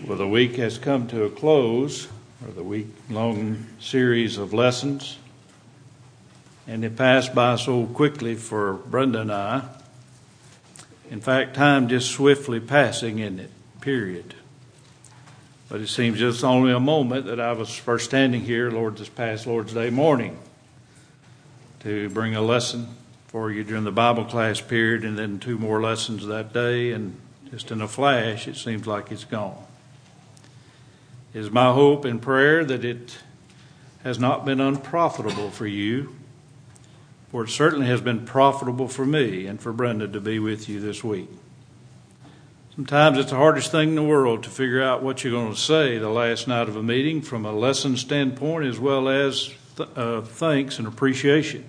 Well, the week has come to a close, or the week-long series of lessons, and it passed by so quickly for Brenda and I. In fact, time just swiftly passing, isn't it? Period. But it seems just only a moment that I was first standing here, this past Lord's Day morning, to bring a lesson for you during the Bible class period, and then 2 more lessons that day, and just in a flash, it seems like it's gone. It is my hope and prayer that it has not been unprofitable for you, for it certainly has been profitable for me and for Brenda to be with you this week. Sometimes it's the hardest thing in the world to figure out what you're going to say the last night of a meeting from a lesson standpoint as well as thanks and appreciation.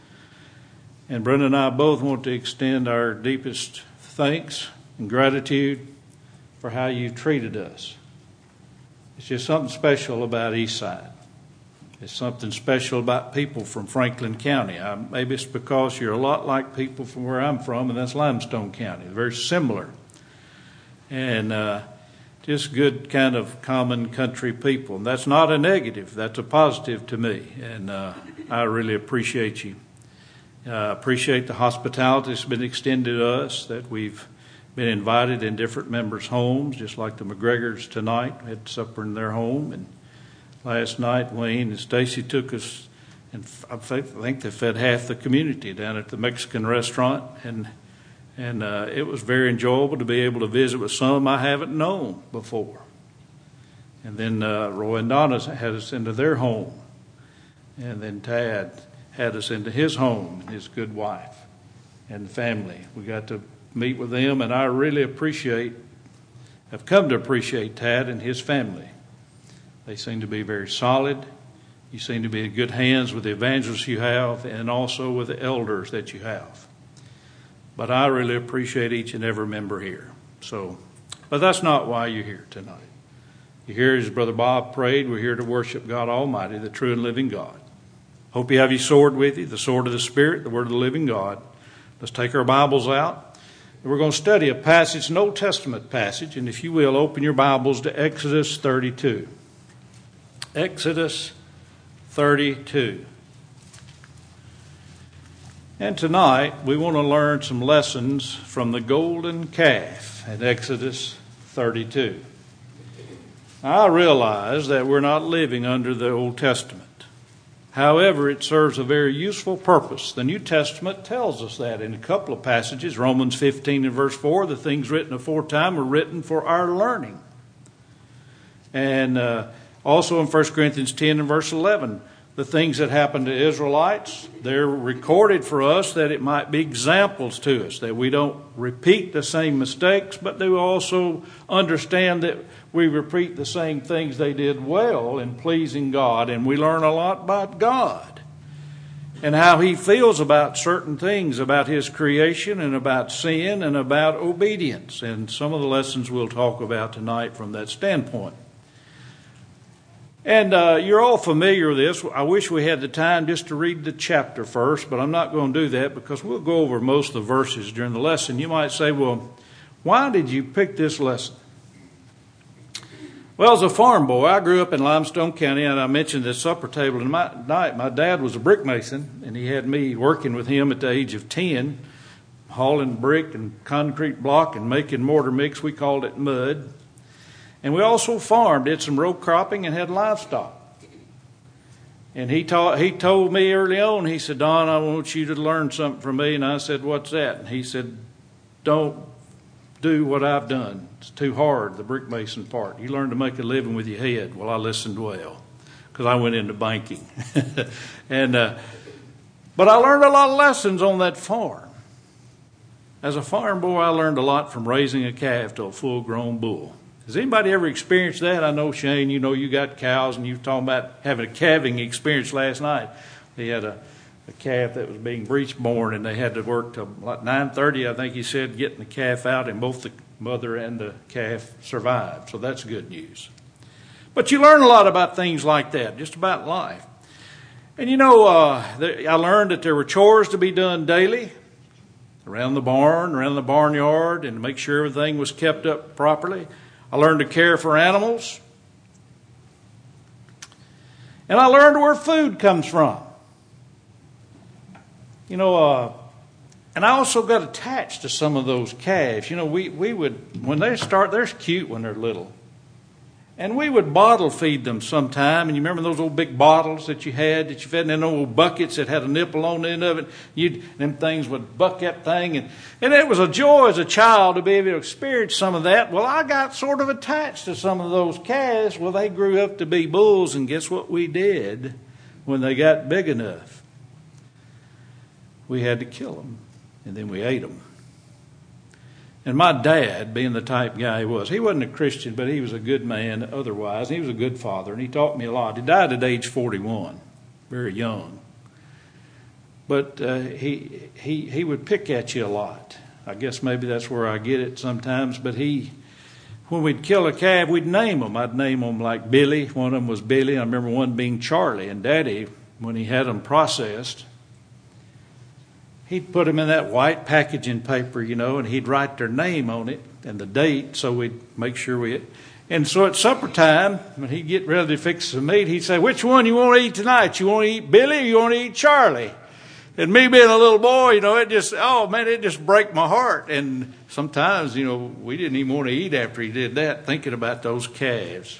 And Brenda and I both want to extend our deepest thanks and gratitude for how you've treated us. It's just something special about Eastside. It's something special about people from Franklin County. Maybe it's because you're a lot like people from where I'm from, and that's Limestone County. Very similar. And just good kind of common country people. And that's not a negative. That's a positive to me. And I really appreciate you. Appreciate the hospitality that's been extended to us, that we've been invited in different members' homes, just like the McGregors tonight. We had supper in their home. And last night, Wayne and Stacy took us, and I think they fed half the community down at the Mexican restaurant. And it was very enjoyable to be able to visit with some I haven't known before. And then Roy and Donna had us into their home. And then Tad had us into his home and his good wife and the family. We got to meet with them, and I really have come to appreciate Tad and his family. They seem to be very solid. You seem to be in good hands with the evangelists you have and also with the elders that you have. But I really appreciate each and every member here. But that's not why you're here tonight. You're here, as Brother Bob prayed, we're here to worship God Almighty, the true and living God. Hope you have your sword with you, the sword of the Spirit, the word of the living God. Let's take our Bibles out. We're going to study a passage, an Old Testament passage, and if you will, open your Bibles to Exodus 32. Exodus 32. And tonight, we want to learn some lessons from the golden calf in Exodus 32. I realize that we're not living under the Old Testament. However, it serves a very useful purpose. The New Testament tells us that in a couple of passages. Romans 15 and verse 4, the things written aforetime were written for our learning. And also in 1 Corinthians 10 and verse 11, the things that happened to Israelites, they're recorded for us that it might be examples to us, that we don't repeat the same mistakes, but they will also understand that we repeat the same things they did well in pleasing God, and we learn a lot about God and how He feels about certain things, about His creation and about sin and about obedience. And some of the lessons we'll talk about tonight from that standpoint. And you're all familiar with this. I wish we had the time just to read the chapter first, but I'm not going to do that because we'll go over most of the verses during the lesson. You might say, well, why did you pick this lesson? Well, as a farm boy, I grew up in Limestone County, and I mentioned this supper table tonight. My dad was a brick mason, and he had me working with him at the age of 10, hauling brick and concrete block and making mortar mix. We called it mud. And we also farmed, did some row cropping, and had livestock. And he told me early on, he said, Don, I want you to learn something from me. And I said, what's that? And he said, don't do what I've done. It's too hard, the brick mason part. You learn to make a living with your head. Well, I listened well because I went into banking. But I learned a lot of lessons on that farm. As a farm boy, I learned a lot from raising a calf to a full-grown bull. Has anybody ever experienced that? I know, Shane, you got cows, and you were talking about having a calving experience last night. They had a calf that was being breech born, and they had to work till like 9:30, I think he said, getting the calf out, and both the mother and the calf survived. So that's good news. But you learn a lot about things like that, just about life. And I learned that there were chores to be done daily around the barn, around the barnyard, and to make sure everything was kept up properly. I learned to care for animals. And I learned where food comes from. And I also got attached to some of those calves. We would, when they start, they're cute when they're little. And we would bottle feed them sometime. And you remember those old big bottles that you fed in them old buckets that had a nipple on the end of it? Them things would buck that thing. And it was a joy as a child to be able to experience some of that. Well, I got sort of attached to some of those calves. Well, they grew up to be bulls. And guess what we did when they got big enough? We had to kill them. And then we ate them. And my dad, being the type guy he wasn't a Christian, but he was a good man otherwise. He was a good father, and he taught me a lot. He died at age 41, very young. But he would pick at you a lot. I guess maybe that's where I get it sometimes. But when we'd kill a calf, we'd name them. I'd name them like Billy. One of them was Billy. I remember one being Charlie. And Daddy, when he had them processed, he'd put them in that white packaging paper, and he'd write their name on it and the date, so we'd make sure And so at supper time, when he'd get ready to fix some meat, he'd say, "Which one you want to eat tonight? You want to eat Billy or you want to eat Charlie?" And me being a little boy, it just break my heart. And sometimes, we didn't even want to eat after he did that, thinking about those calves.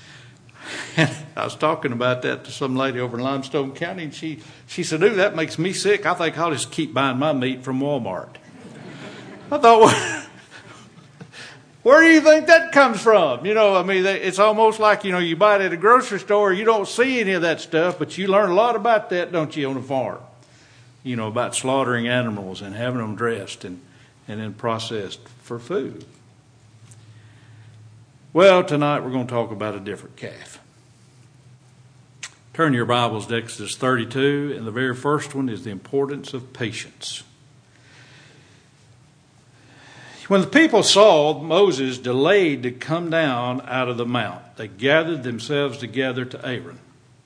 I was talking about that to some lady over in Limestone County, and she said, "Ooh, that makes me sick. I think I'll just keep buying my meat from Walmart." I thought, where do you think that comes from? It's almost like, you buy it at a grocery store, you don't see any of that stuff, but you learn a lot about that, don't you, on a farm? About slaughtering animals and having them dressed and then processed for food. Well, tonight we're going to talk about a different calf. Turn your Bibles to Exodus 32, and the very first one is the importance of patience. When the people saw Moses delayed to come down out of the mount, they gathered themselves together to Aaron.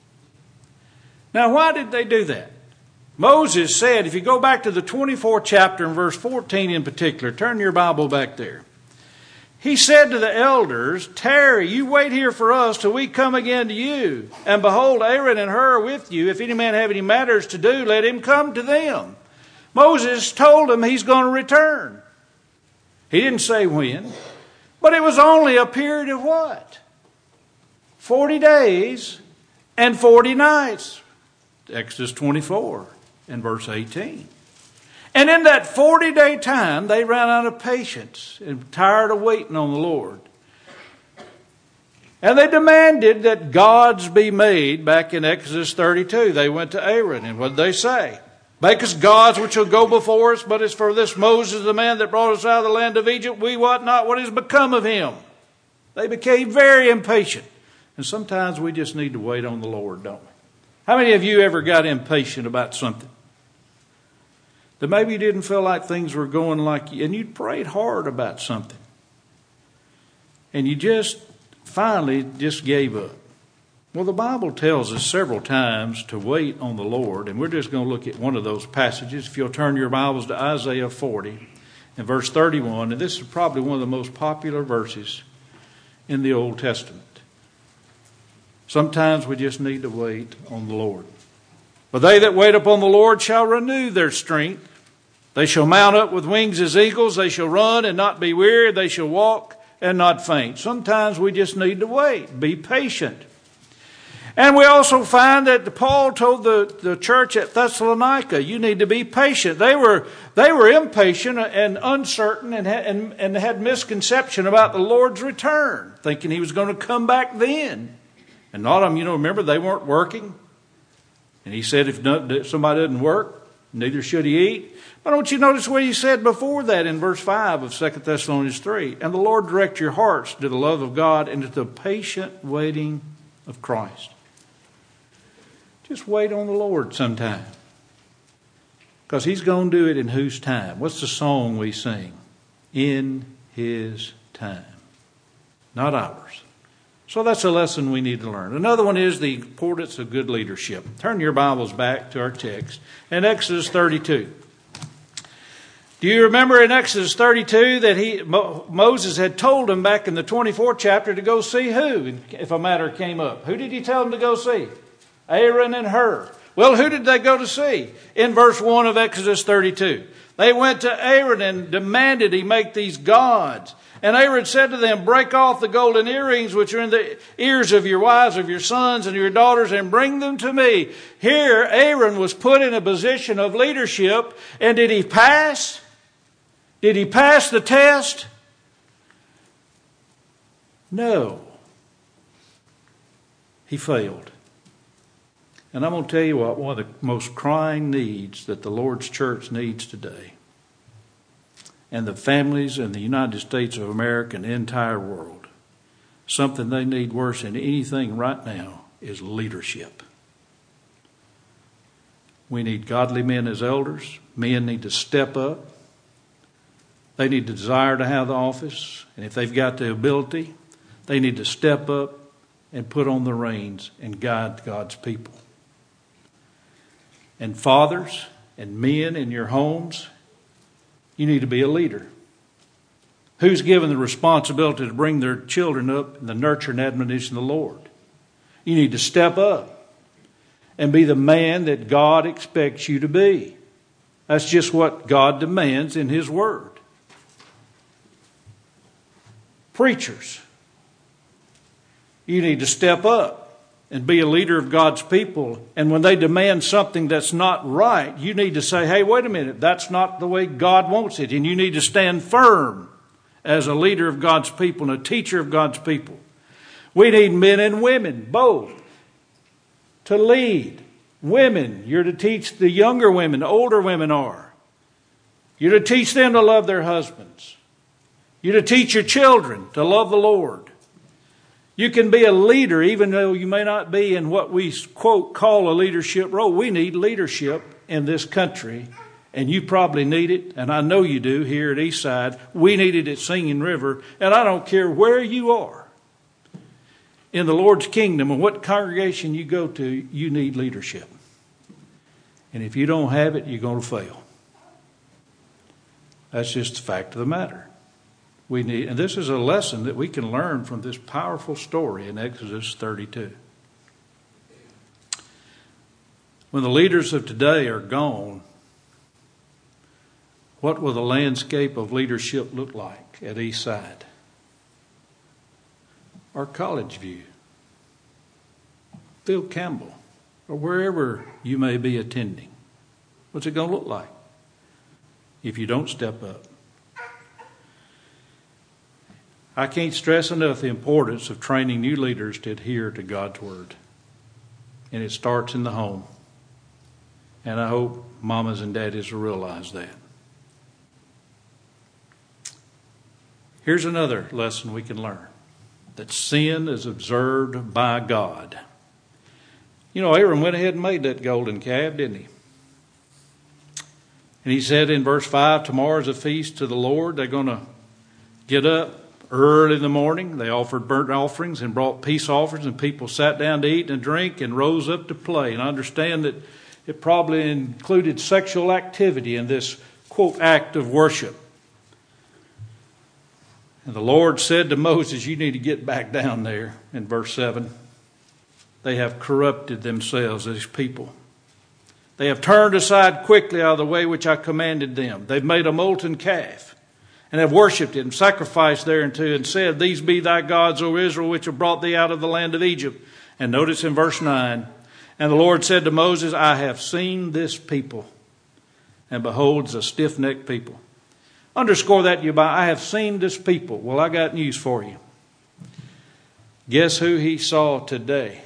Now, why did they do that? Moses said, if you go back to the 24th chapter and verse 14 in particular, turn your Bible back there. He said to the elders, "Tarry, you wait here for us till we come again to you. And behold, Aaron and Hur are with you. If any man have any matters to do, let him come to them." Moses told them he's going to return. He didn't say when, but it was only a period of what? 40 days and 40 nights. Exodus 24 and verse 18. And in that 40-day time, they ran out of patience and tired of waiting on the Lord. And they demanded that gods be made back in Exodus 32. They went to Aaron, and what did they say? "Make us gods which will go before us, but as for this Moses, the man that brought us out of the land of Egypt, we wot not what has become of him." They became very impatient. And sometimes we just need to wait on the Lord, don't we? How many of you ever got impatient about something? That maybe you didn't feel like things were going like you, and you prayed hard about something. And you just finally just gave up. Well, the Bible tells us several times to wait on the Lord, and we're just going to look at one of those passages. If you'll turn your Bibles to Isaiah 40 and verse 31, and this is probably one of the most popular verses in the Old Testament. Sometimes we just need to wait on the Lord. "But they that wait upon the Lord shall renew their strength. They shall mount up with wings as eagles. They shall run and not be weary. They shall walk and not faint." Sometimes we just need to wait. Be patient. And we also find that Paul told the church at Thessalonica, you need to be patient. They were impatient and uncertain and had misconception about the Lord's return, thinking he was going to come back then. And not of them, remember, they weren't working. And he said, if somebody doesn't work, neither should he eat. But don't you notice what he said before that in verse 5 of 2 Thessalonians 3? "And the Lord direct your hearts to the love of God and to the patient waiting of Christ." Just wait on the Lord sometime. Because he's going to do it in whose time? What's the song we sing? In his time. Not ours. So that's a lesson we need to learn. Another one is the importance of good leadership. Turn your Bibles back to our text in Exodus 32. Do you remember in Exodus 32 that Moses had told him back in the 24th chapter to go see who if a matter came up? Who did he tell him to go see? Aaron and Hur. Well, who did they go to see? In verse 1 of Exodus 32. They went to Aaron and demanded he make these gods. And Aaron said to them, break off the golden earrings which are in the ears of your wives, of your sons, and your daughters, and bring them to me. Here, Aaron was put in a position of leadership. And did he pass? Did he pass the test? No. He failed. And I'm going to tell you what, one of the most crying needs that the Lord's church needs today, and the families in the United States of America and the entire world, something they need worse than anything right now is leadership. We need godly men as elders. Men need to step up. They need to desire to have the office. And if they've got the ability, they need to step up and put on the reins and guide God's people. And fathers and men in your homes, you need to be a leader. Who's given the responsibility to bring their children up in the nurture and admonition of the Lord? You need to step up and be the man that God expects you to be. That's just what God demands in His Word. Preachers, you need to step up and be a leader of God's people. And when they demand something that's not right, you need to say, hey, wait a minute, that's not the way God wants it. And you need to stand firm as a leader of God's people and a teacher of God's people. We need men and women, both, to lead. Women, you're to teach the younger women, the older women are. You're to teach them to love their husbands. You're to teach your children to love the Lord. You can be a leader even though you may not be in what we, quote, call a leadership role. We need leadership in this country, and you probably need it, and I know you do here at Eastside. We need it at Singing River, and I don't care where you are in the Lord's kingdom and what congregation you go to, you need leadership. And if you don't have it, you're going to fail. That's just the fact of the matter. We need, and this is a lesson that we can learn from this powerful story in Exodus 32. When the leaders of today are gone, what will the landscape of leadership look like at Eastside or College View, Phil Campbell, or wherever you may be attending? What's it going to look like if you don't step up? I can't stress enough the importance of training new leaders to adhere to God's Word. And it starts in the home. And I hope mamas and daddies will realize that. Here's another lesson we can learn. That sin is observed by God. You know, Aaron went ahead and made that golden calf, didn't he? And he said in verse 5, tomorrow's a feast to the Lord. They're going to get up early in the morning. They offered burnt offerings and brought peace offerings, and people sat down to eat and drink and rose up to play. And I understand that it probably included sexual activity in this, quote, act of worship. And the Lord said to Moses, you need to get back down there in verse 7. They have corrupted themselves, these people. They have turned aside quickly out of the way which I commanded them. They've made a molten calf and have worshipped it and sacrificed thereunto and said, these be thy gods, O Israel, which have brought thee out of the land of Egypt. And notice in verse 9, and the Lord said to Moses, I have seen this people, and behold, it's a stiff-necked people. Underscore that you by, I have seen this people. Well, I got news for you. Guess who he saw today?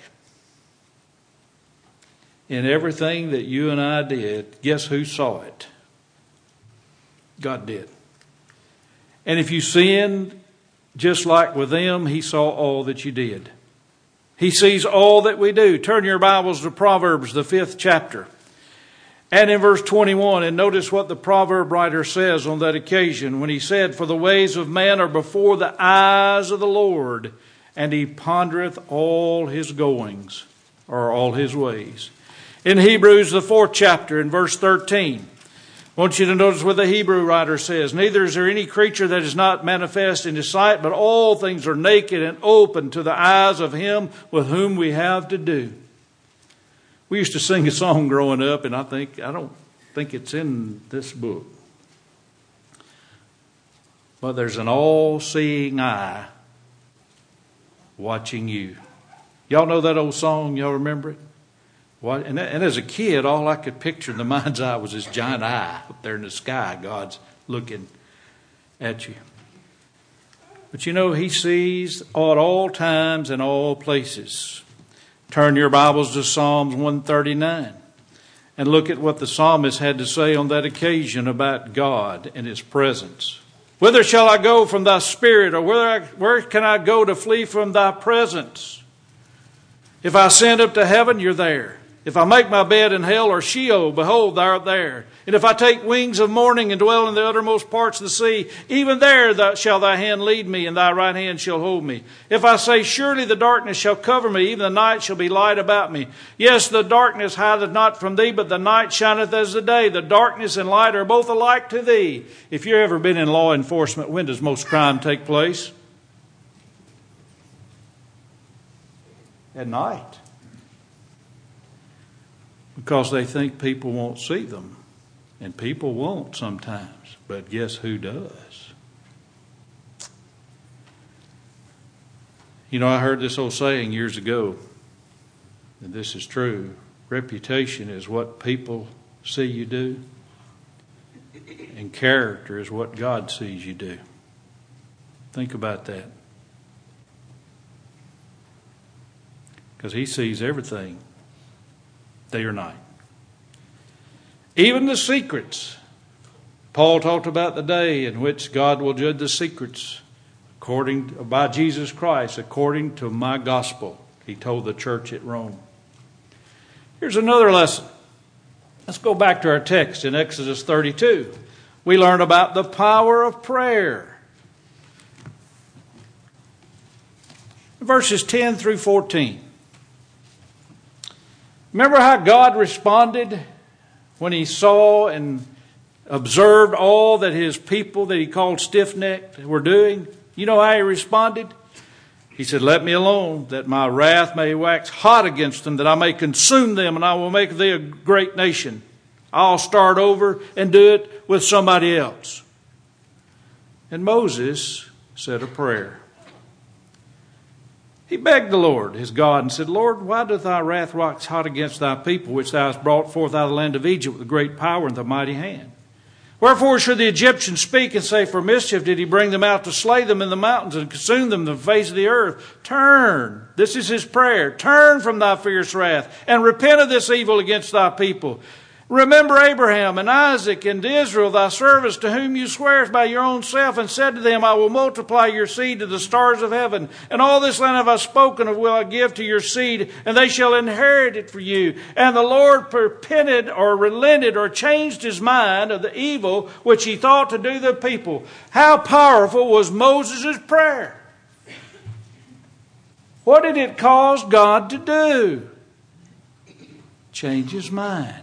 In everything that you and I did, guess who saw it? God did. And if you sinned, just like with them, he saw all that you did. He sees all that we do. Turn your Bibles to Proverbs, the 5th chapter. And in verse 21, and notice what the proverb writer says on that occasion when he said, for the ways of man are before the eyes of the Lord, and he pondereth all his goings, or all his ways. In Hebrews, the 4th chapter, in verse 13, I want you to notice what the Hebrew writer says. Neither is there any creature that is not manifest in His sight, but all things are naked and open to the eyes of Him with whom we have to do. We used to sing a song growing up, and I don't think it's in this book. But there's an all-seeing eye watching you. Y'all know that old song? Y'all remember it? And as a kid, all I could picture in the mind's eye was this giant eye up there in the sky. God's looking at you. But you know, He sees at all times and all places. Turn your Bibles to Psalms 139 and look at what the psalmist had to say on that occasion about God and His presence. Whither shall I go from Thy Spirit, or where can I go to flee from Thy presence? If I ascend up to heaven, You're there. If I make my bed in hell or Sheol, behold, Thou art there. And if I take wings of morning and dwell in the uttermost parts of the sea, even there shall Thy hand lead me, and Thy right hand shall hold me. If I say, surely the darkness shall cover me, even the night shall be light about me. Yes, the darkness hideth not from Thee, but the night shineth as the day. The darkness and light are both alike to Thee. If you've ever been in law enforcement, when does most crime take place? At night. Because they think people won't see them. And people won't sometimes. But guess who does? You know, I heard this old saying years ago, and this is true. Reputation is what people see you do. And character is what God sees you do. Think about that. Because He sees everything. Day or night. Even the secrets. Paul talked about the day in which God will judge the secrets by Jesus Christ, according to my gospel. He told the church at Rome. Here's another lesson. Let's go back to our text in Exodus 32. We learn about the power of prayer. Verses 10 through 14. Remember how God responded when He saw and observed all that His people that He called stiff-necked were doing? You know how He responded? He said, let me alone, that my wrath may wax hot against them, that I may consume them, and I will make thee a great nation. I'll start over and do it with somebody else. And Moses said a prayer. He begged the Lord, his God, and said, Lord, why doth Thy wrath wax hot against Thy people, which Thou hast brought forth out of the land of Egypt with great power and the mighty hand? Wherefore should the Egyptians speak and say, for mischief did He bring them out to slay them in the mountains and consume them in the face of the earth? Turn, this is his prayer, turn from Thy fierce wrath and repent of this evil against Thy people. Remember Abraham and Isaac and Israel, Thy servants, to whom You swearest by Your own self, and said to them, I will multiply your seed to the stars of heaven. And all this land have I spoken of will I give to your seed, and they shall inherit it for you. And the Lord repented or relented or changed His mind of the evil which He thought to do the people. How powerful was Moses' prayer? What did it cause God to do? Change His mind.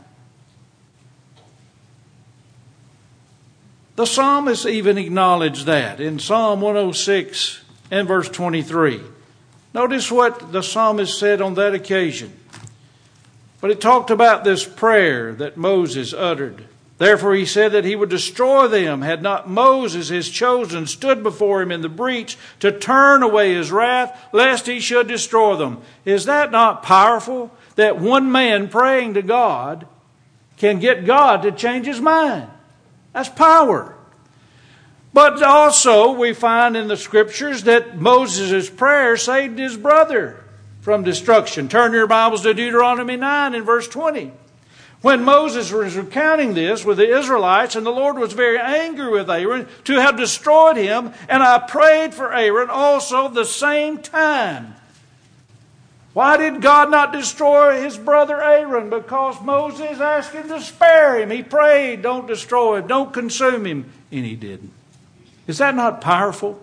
The psalmist even acknowledged that in Psalm 106 and verse 23. Notice what the psalmist said on that occasion. But it talked about this prayer that Moses uttered. Therefore he said that he would destroy them, had not Moses, his chosen, stood before him in the breach to turn away his wrath, lest he should destroy them. Is that not powerful? That one man praying to God can get God to change His mind. That's power. But also we find in the Scriptures that Moses' prayer saved his brother from destruction. Turn your Bibles to Deuteronomy 9 and verse 20. When Moses was recounting this with the Israelites, and the Lord was very angry with Aaron to have destroyed him, and I prayed for Aaron also the same time. Why did God not destroy his brother Aaron? Because Moses asked him to spare him. He prayed, don't destroy him, don't consume him. And he didn't. Is that not powerful?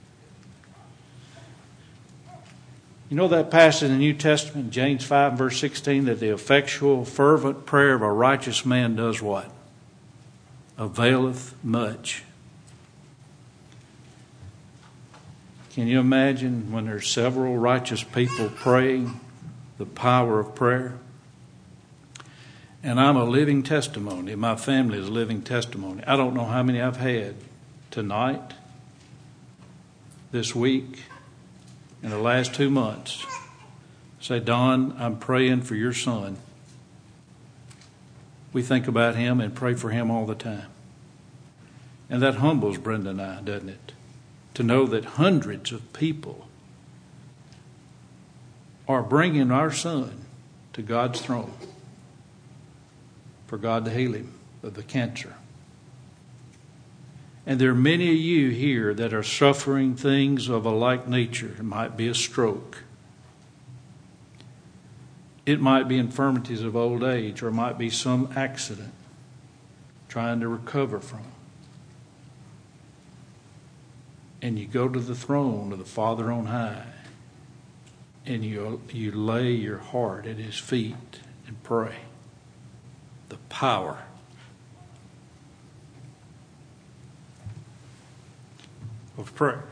You know that passage in the New Testament, James 5 verse 16, that the effectual, fervent prayer of a righteous man does what? availeth much. Can you imagine when there's several righteous people praying, the power of prayer? And I'm a living testimony. My family is a living testimony. I don't know how many I've had tonight, this week, in the last 2 months. Say, Don, I'm praying for your son. We think about him and pray for him all the time. And that humbles Brenda and I, doesn't it? To know that hundreds of people are bringing our son to God's throne for God to heal him of the cancer. And there are many of you here that are suffering things of a like nature. It might be a stroke. It might be infirmities of old age, or it might be some accident trying to recover from. And you go to the throne of the Father on high, and you lay your heart at his feet and pray. The power of prayer.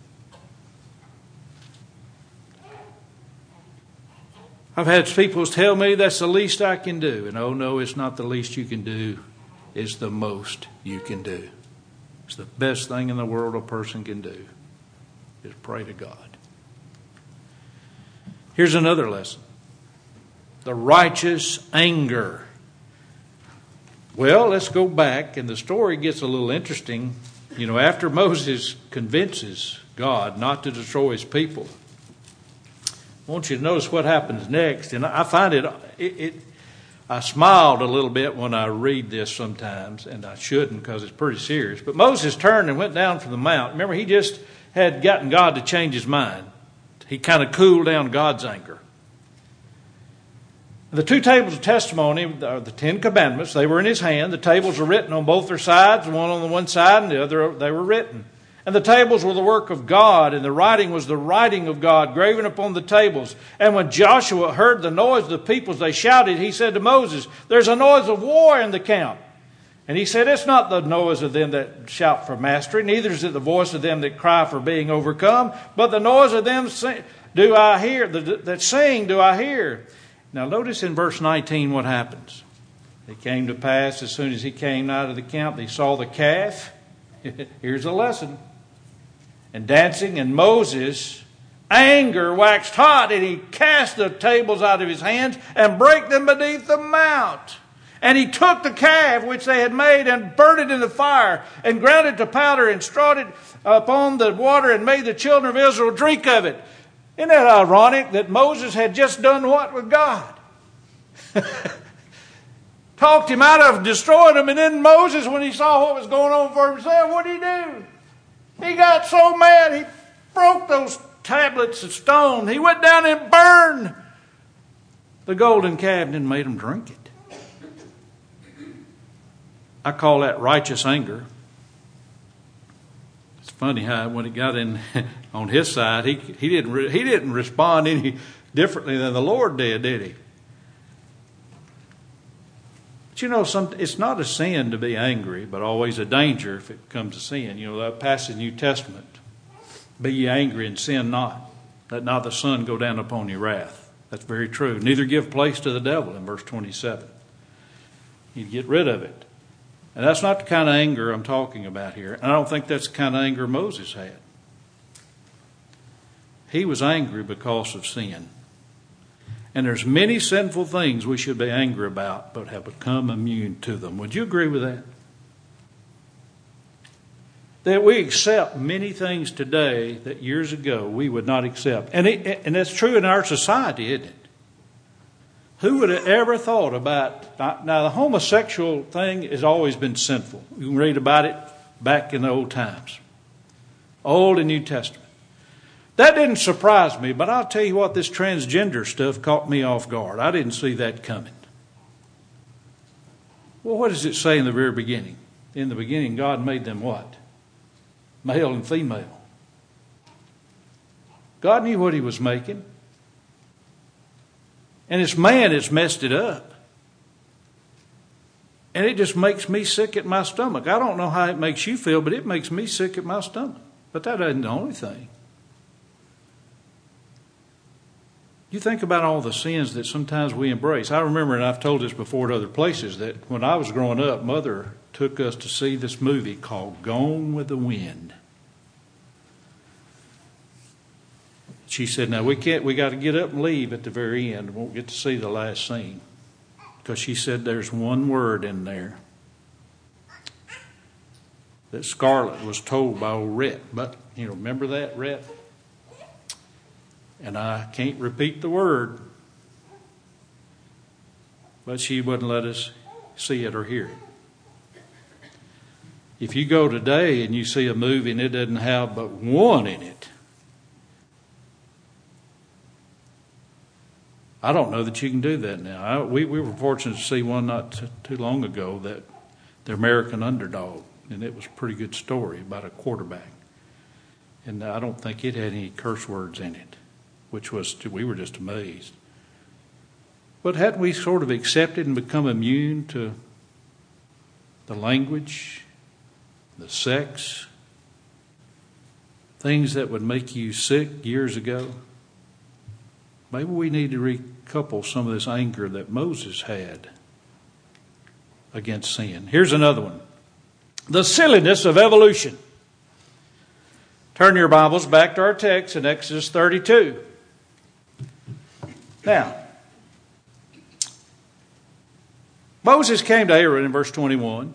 I've had people tell me that's the least I can do. And oh no, it's not the least you can do. It's the most you can do. It's the best thing in the world a person can do is pray to God. Here's another lesson. The righteous anger. Well, let's go back, and the story gets a little interesting. You know, after Moses convinces God not to destroy his people, I want you to notice what happens next. And I find I smiled a little bit when I read this sometimes, and I shouldn't because it's pretty serious. But Moses turned and went down from the mount. Remember, he just had gotten God to change his mind. He kind of cooled down God's anger. The 2 tables of testimony, the 10 commandments, they were in his hand. The tables were written on both their sides, one on the one side and the other, they were written. And the tables were the work of God, and the writing was the writing of God, graven upon the tables. And when Joshua heard the noise of the people as they shouted, he said to Moses, "There's a noise of war in the camp." And he said, "It's not the noise of them that shout for mastery, neither is it the voice of them that cry for being overcome, but the noise of them do I hear, that sing do I hear." Now notice in verse 19 what happens. It came to pass as soon as he came out of the camp, they saw the calf. Here's a lesson. And dancing, and Moses' anger waxed hot, and he cast the tables out of his hands and brake them beneath the mount. And he took the calf which they had made and burnt it in the fire, and ground it to powder, and strawed it upon the water, and made the children of Israel drink of it. Isn't that ironic that Moses had just done what with God? Talked him out of destroying them, and then Moses, when he saw what was going on for himself, what did he do? He got so mad, he broke those tablets of stone. He went down and burned the golden calf and made them drink it. I call that righteous anger. It's funny how when it got in on his side, he didn't respond any differently than the Lord did he? But you know, it's not a sin to be angry, but always a danger if it comes to sin. You know, that passage in the New Testament, "Be ye angry and sin not. Let not the sun go down upon your wrath." That's very true. "Neither give place to the devil," in verse 27. You get rid of it. And that's not the kind of anger I'm talking about here. And I don't think that's the kind of anger Moses had. He was angry because of sin. And there's many sinful things we should be angry about, but have become immune to them. Would you agree with that? That we accept many things today that years ago we would not accept. And that's true in our society, isn't it? Who would have ever thought about... Now, the homosexual thing has always been sinful. You can read about it back in the old times. Old and New Testament. That didn't surprise me, but I'll tell you what, this transgender stuff caught me off guard. I didn't see that coming. Well, what does it say in the very beginning? In the beginning, God made them what? Male and female. God knew what he was making. And it's man that's messed it up. And it just makes me sick at my stomach. I don't know how it makes you feel, but it makes me sick at my stomach. But that isn't the only thing. You think about all the sins that sometimes we embrace. I remember, and I've told this before at other places, that when I was growing up, Mother took us to see this movie called Gone with the Wind. She said, now we got to get up and leave at the very end. We won't get to see the last scene. Because she said there's one word in there that Scarlett was told by old Rhett. But, remember that, Rhett? And I can't repeat the word. But she wouldn't let us see it or hear it. If you go today and you see a movie and it doesn't have but one in it, I don't know that you can do that now. We were fortunate to see one not too long ago, that the American Underdog, and it was a pretty good story about a quarterback. And I don't think it had any curse words in it, we were just amazed. But hadn't we sort of accepted and become immune to the language, the sex, things that would make you sick years ago? Maybe we need to recouple some of this anger that Moses had against sin. Here's another one. The silliness of evolution. Turn your Bibles back to our text in Exodus 32. Now, Moses came to Aaron in verse 21.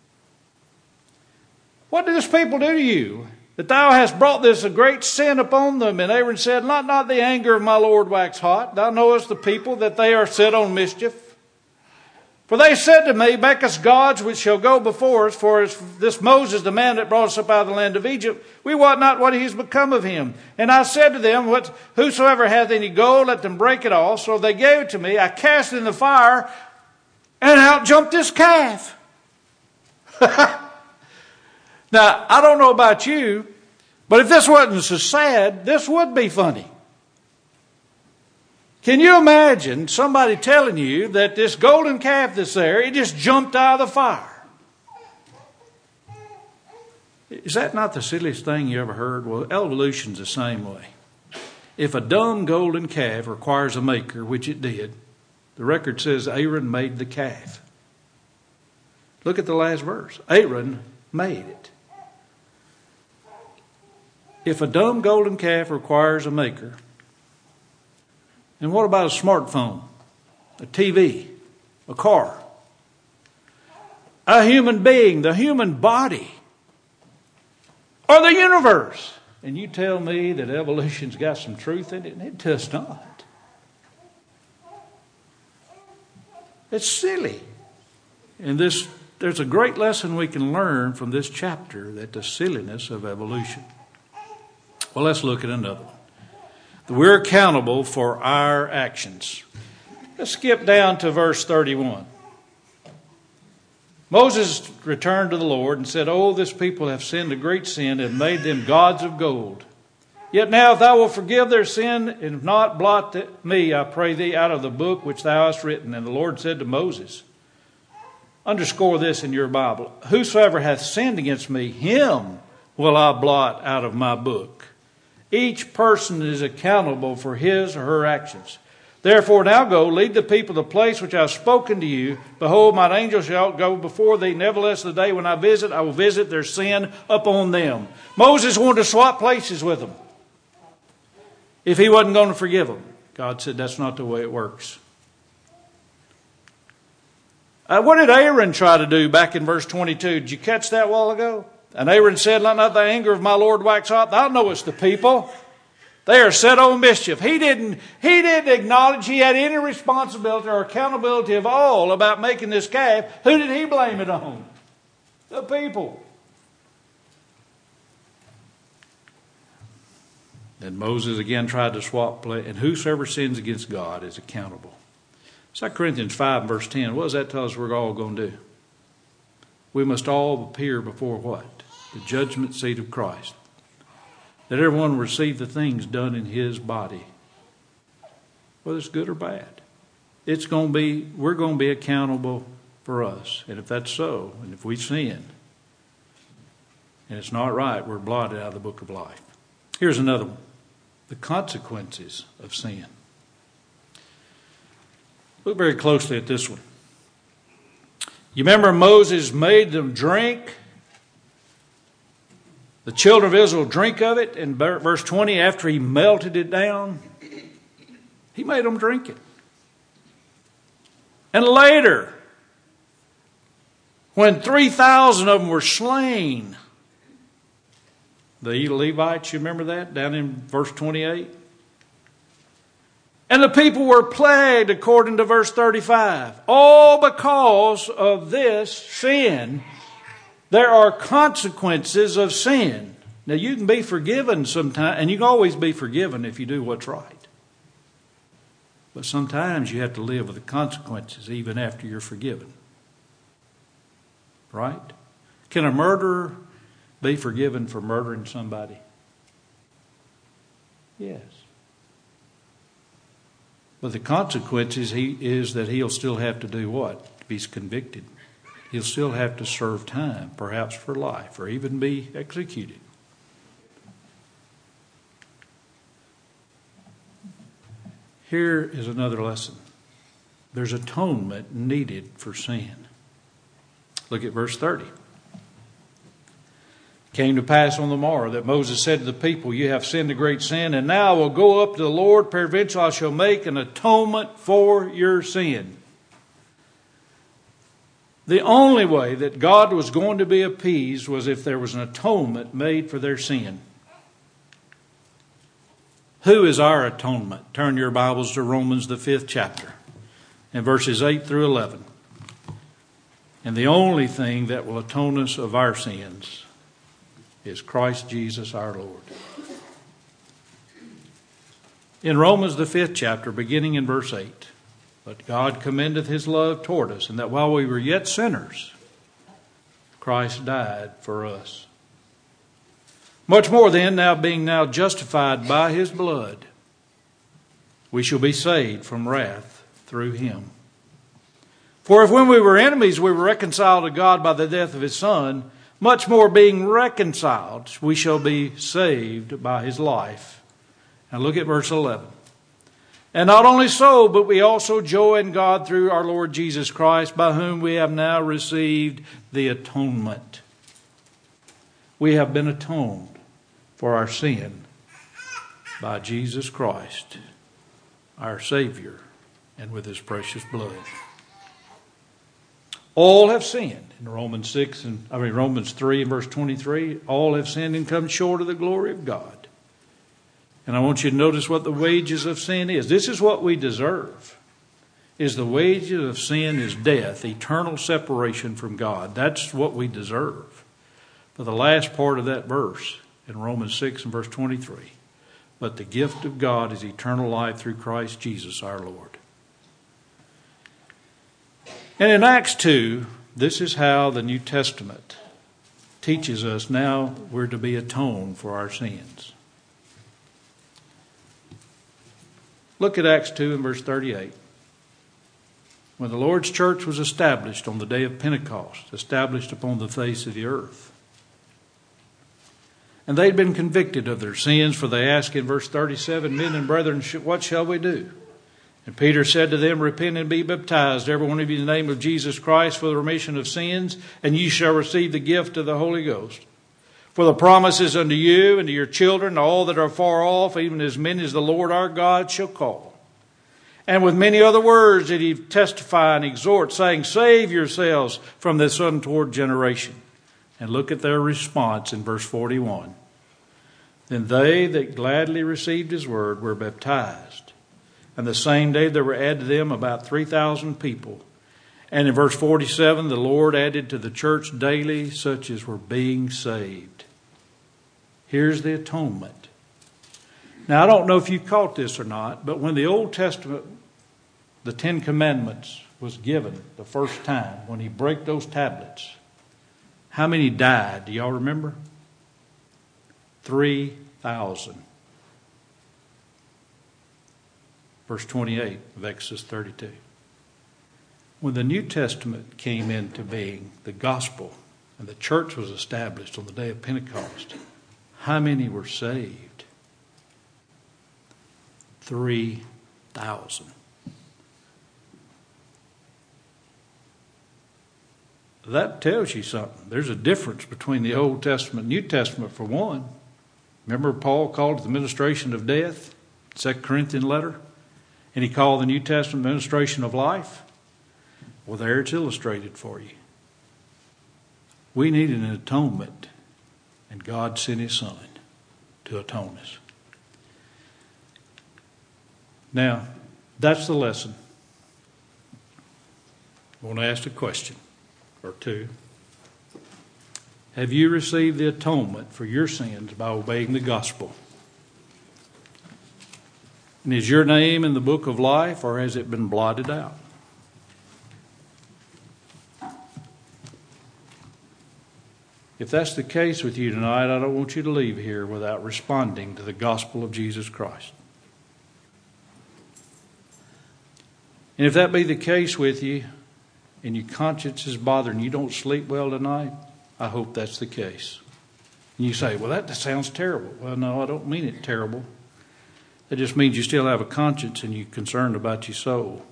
What did this people do to you, that thou hast brought this a great sin upon them? And Aaron said, Let not the anger of my Lord wax hot. Thou knowest the people, that they are set on mischief. For they said to me, Make us gods which shall go before us. For as this Moses, the man that brought us up out of the land of Egypt, we wot not what is become of him. And I said to them, Whosoever hath any gold, let them break it all. So they gave it to me. I cast it in the fire, and out jumped this calf. Now, I don't know about you, but if this wasn't so sad, this would be funny. Can you imagine somebody telling you that this golden calf that's there, it just jumped out of the fire? Is that not the silliest thing you ever heard? Well, evolution's the same way. If a dumb golden calf requires a maker, which it did, the record says Aaron made the calf. Look at the last verse. Aaron made it. If a dumb golden calf requires a maker, and what about a smartphone, a TV, a car, a human being, the human body, or the universe? And you tell me that evolution's got some truth in it, and it does not. It's silly. And there's a great lesson we can learn from this chapter, that the silliness of evolution. Well, let's look at another one. We're accountable for our actions. Let's skip down to verse 31. Moses returned to the Lord and said, Oh, this people have sinned a great sin and made them gods of gold. Yet now if thou wilt forgive their sin, and if not, blot me, I pray thee, out of the book which thou hast written. And the Lord said to Moses, underscore this in your Bible, Whosoever hath sinned against me, him will I blot out of my book. Each person is accountable for his or her actions. Therefore now go, lead the people to the place which I have spoken to you. Behold, mine angel shall go before thee. Nevertheless, the day when I will visit their sin upon them. Moses wanted to swap places with them if he wasn't going to forgive them. God said, that's not the way it works. What did Aaron try to do back in verse 22? Did you catch that a while ago? And Aaron said, Let not the anger of my Lord wax hot. Thou knowest the people. They are set on mischief. He didn't acknowledge he had any responsibility or accountability of all about making this calf. Who did he blame it on? The people. Then Moses again tried to swap place. And whosoever sins against God is accountable. 2 Corinthians 5 and verse 10. What does that tell us we're all going to do? We must all appear before what? The judgment seat of Christ. That everyone receive the things done in his body, whether it's good or bad. We're going to be accountable for us. And if that's so, and if we sin, and it's not right, we're blotted out of the book of life. Here's another one. The consequences of sin. Look very closely at this one. You remember Moses made them drink. The children of Israel drink of it. In verse 20, after he melted it down, he made them drink it. And later, when 3,000 of them were slain, the Levites, you remember that, down in verse 28? And the people were plagued according to verse 35. All because of this sin, there are consequences of sin. Now you can be forgiven sometimes, and you can always be forgiven if you do what's right. But sometimes you have to live with the consequences even after you're forgiven. Right? Can a murderer be forgiven for murdering somebody? Yes. But the consequences is that he'll still have to do what? If he's convicted. He'll still have to serve time, perhaps for life, or even be executed. Here is another lesson. There's atonement needed for sin. Look at verse 30. Came to pass on the morrow that Moses said to the people, you have sinned a great sin, and now I will go up to the Lord, peradventure I shall make an atonement for your sin. The only way that God was going to be appeased was if there was an atonement made for their sin. Who is our atonement? Turn your Bibles to Romans, the 5th chapter, and verses 8 through 11. And the only thing that will atone us of our sins is Christ Jesus our Lord. In Romans, the 5th chapter, beginning in verse 8, but God commendeth his love toward us, and that while we were yet sinners, Christ died for us. Much more then, now being now justified by his blood, we shall be saved from wrath through him. For if when we were enemies we were reconciled to God by the death of his Son, much more being reconciled, we shall be saved by his life. Now look at verse 11. And not only so, but we also joy in God through our Lord Jesus Christ, by whom we have now received the atonement. We have been atoned for our sin by Jesus Christ, our Savior, and with his precious blood. All have sinned. In Romans 3 and verse 23, all have sinned and come short of the glory of God. And I want you to notice what the wages of sin is. This is what we deserve. Is the wages of sin is death, eternal separation from God. That's what we deserve. But the last part of that verse in Romans 6 and verse 23, but the gift of God is eternal life through Christ Jesus our Lord. And in Acts 2, this is how the New Testament teaches us now we're to be atoned for our sins. Look at Acts 2 and verse 38. When the Lord's church was established on the day of Pentecost, established upon the face of the earth, and they'd been convicted of their sins, for they asked in verse 37, men and brethren, what shall we do? And Peter said to them, repent and be baptized, every one of you in the name of Jesus Christ for the remission of sins, and ye shall receive the gift of the Holy Ghost. For the promise is unto you and to your children, all that are far off, even as many as the Lord our God shall call. And with many other words did he testify and exhort, saying, save yourselves from this untoward generation. And look at their response in verse 41. Then they that gladly received his word were baptized. And the same day there were added to them about 3,000 people. And in verse 47, the Lord added to the church daily such as were being saved. Here's the atonement. Now, I don't know if you caught this or not, but when the Old Testament, the Ten Commandments, was given the first time, when he broke those tablets, how many died? Do y'all remember? 3,000. Verse 28 of Exodus 32. When the New Testament came into being, the gospel, and the church was established on the day of Pentecost, how many were saved? 3,000. That tells you something. There's a difference between the Old Testament and New Testament, for one. Remember Paul called it the ministration of death, 2 Corinthians letter? And he called the New Testament ministration of life? Well, there it's illustrated for you. We needed an atonement, and God sent His Son to atone us. Now, that's the lesson. I want to ask a question or two. Have you received the atonement for your sins by obeying the gospel? And is your name in the book of life, or has it been blotted out? If that's the case with you tonight, I don't want you to leave here without responding to the gospel of Jesus Christ. And if that be the case with you, and your conscience is bothering you, don't sleep well tonight, I hope that's the case. And you say, well, that sounds terrible. Well, no, I don't mean it terrible. That just means you still have a conscience and you're concerned about your soul.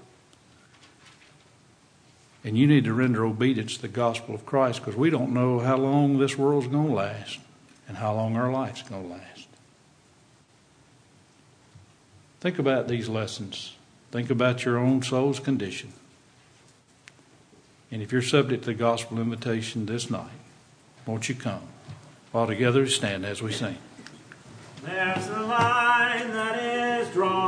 And you need to render obedience to the gospel of Christ, because we don't know how long this world's going to last and how long our life's going to last. Think about these lessons. Think about your own soul's condition. And if you're subject to the gospel invitation this night, won't you come? All together stand as we sing. There's a line that is drawn.